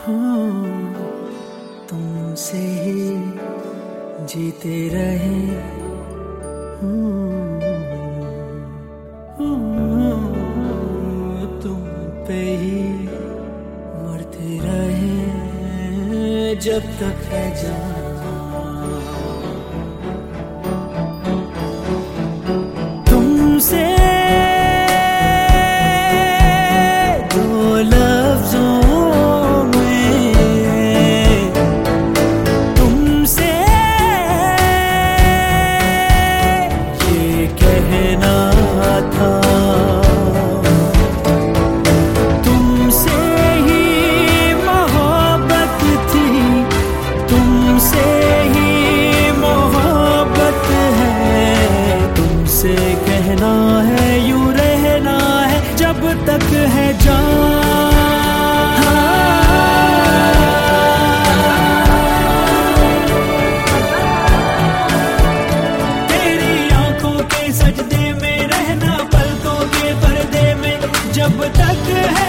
तुमसे ही जीते रहे, तुम पे ही मरते रहे जब तक है जान। तुमसे कहना है यूं रहना है जब तक है जान। तेरी आंखों के सजदे में रहना, पलकों के पर्दे में जब तक है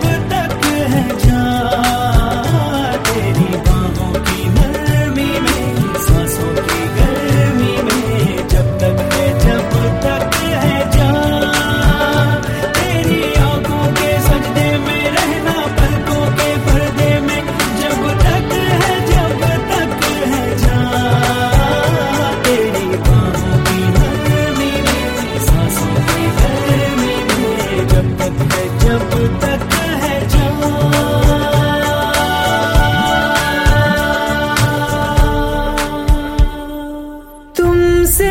जान। तेरी बाहों की नरमी में, सांसों की गर्मी में जब तक है जान। तेरी आंखों के सजदे में रहना, पलकों के पर्दे में जब तक है जान। तेरी बाहों की नरमी में, सांसों की गर्मी में जब तक है जान। तुमसे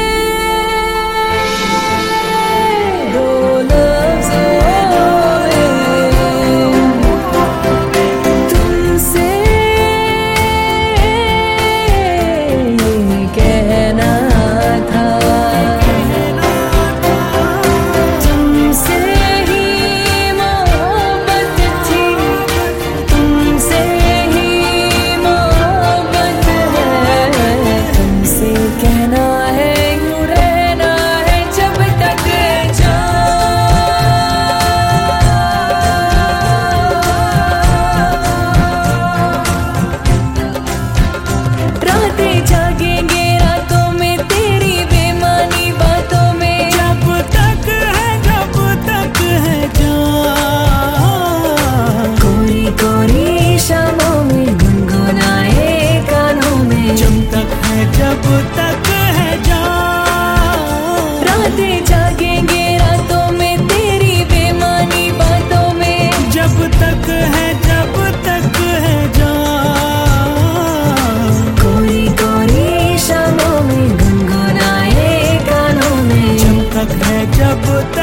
जब तक है जान। रातें जागेंगे रातों में तेरी बेमानी बातों में जब तक है जान। कोरी कोरी शामों में गुनगुनाए कानों में जब तक है